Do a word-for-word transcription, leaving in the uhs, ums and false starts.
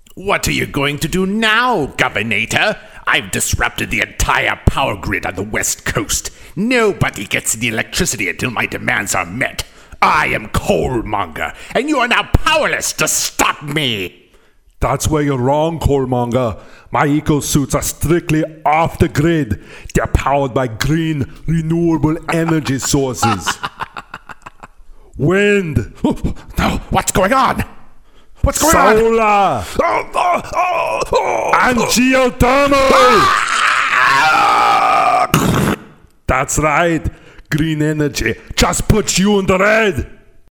What are you going to do now, Governator? I've disrupted the entire power grid on the West Coast. Nobody gets any electricity until my demands are met. I am Coalmonger, and you are now powerless to stop me. That's where you're wrong, Coalmonger. My eco-suits are strictly off the grid. They're powered by green, renewable energy sources. Wind. No, what's going on? What's going Solar. on? Oh, oh, oh, oh, and geothermal. Ah! That's right. Green energy just puts you in the red.